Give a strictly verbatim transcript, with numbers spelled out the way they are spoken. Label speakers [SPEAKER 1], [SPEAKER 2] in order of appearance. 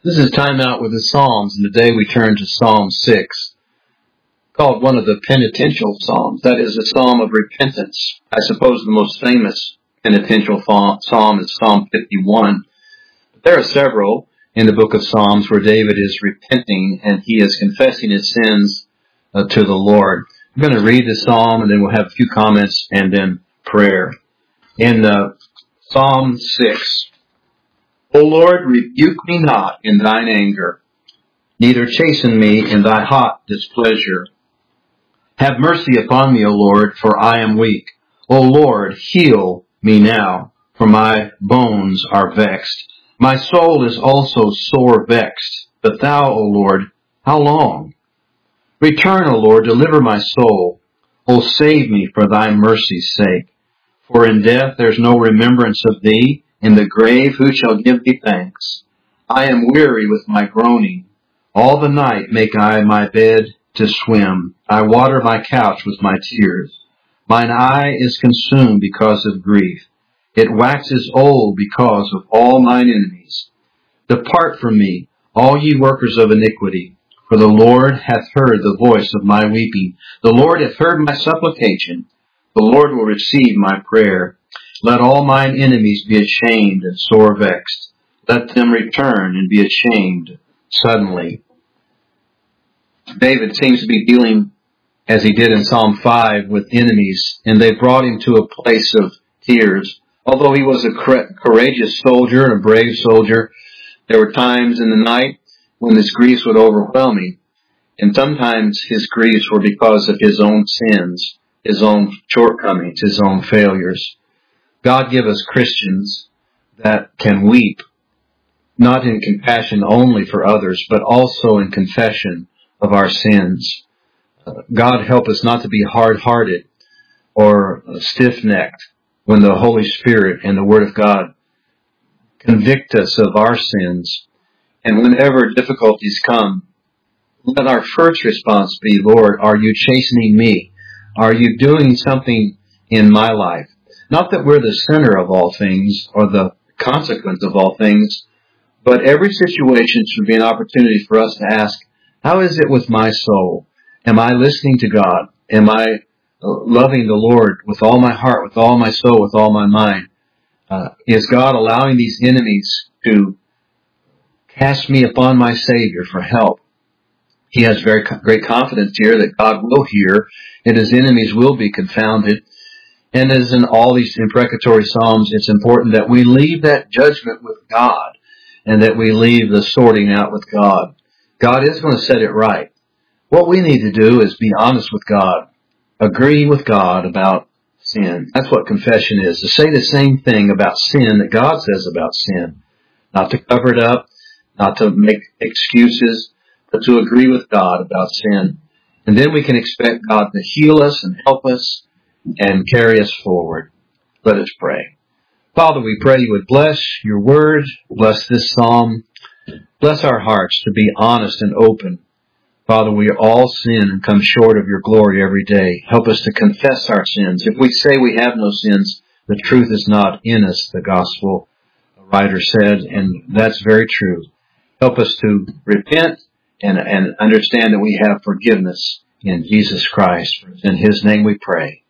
[SPEAKER 1] This is Time Out with the Psalms, and today we turn to Psalm six, called one of the penitential psalms. That is a psalm of repentance. I suppose the most famous penitential psalm is Psalm fifty-one. But there are several in the book of Psalms where David is repenting and he is confessing his sins uh, to the Lord. I'm going to read the psalm and then we'll have a few comments and then prayer. In uh, Psalm six, O Lord, rebuke me not in thine anger, neither chasten me in thy hot displeasure. Have mercy upon me, O Lord, for I am weak. O Lord, heal me now, for my bones are vexed. My soul is also sore vexed. But thou, O Lord, how long? Return, O Lord, deliver my soul. O save me for thy mercy's sake. For in death there is no remembrance of thee. In the grave who shall give thee thanks? I am weary with my groaning. All the night make I my bed to swim. I water my couch with my tears. Mine eye is consumed because of grief. It waxes old because of all mine enemies. Depart from me, all ye workers of iniquity, for the Lord hath heard the voice of my weeping. The Lord hath heard my supplication. The Lord will receive my prayer. Let all mine enemies be ashamed and sore vexed. Let them return and be ashamed suddenly. David seems to be dealing, as he did in Psalm five, with enemies, and they brought him to a place of tears. Although he was a courageous soldier and a brave soldier, there were times in the night when his griefs would overwhelm him. And sometimes his griefs were because of his own sins, his own shortcomings, his own failures. God give us Christians that can weep, not in compassion only for others, but also in confession of our sins. Uh, God help us not to be hard-hearted or uh, stiff-necked when the Holy Spirit and the Word of God convict us of our sins. And whenever difficulties come, let our first response be, Lord, are you chastening me? Are you doing something in my life? Not that we're the center of all things or the consequence of all things, but every situation should be an opportunity for us to ask, how is it with my soul? Am I listening to God? Am I loving the Lord with all my heart, with all my soul, with all my mind? Uh, is God allowing these enemies to cast me upon my Savior for help? He has very great confidence here that God will hear and his enemies will be confounded. And as in all these imprecatory psalms, it's important that we leave that judgment with God and that we leave the sorting out with God. God is going to set it right. What we need to do is be honest with God, agree with God about sin. That's what confession is, to say the same thing about sin that God says about sin. Not to cover it up, not to make excuses, but to agree with God about sin. And then we can expect God to heal us and help us and carry us forward. Let us pray. Father, we pray you would bless your word, bless this psalm, bless our hearts to be honest and open. Father, we all sin and come short of your glory every day. Help us to confess our sins. If we say we have no sins, the truth is not in us, the gospel writer said, and that's very true. Help us to repent and, and understand that we have forgiveness in Jesus Christ. In his name we pray.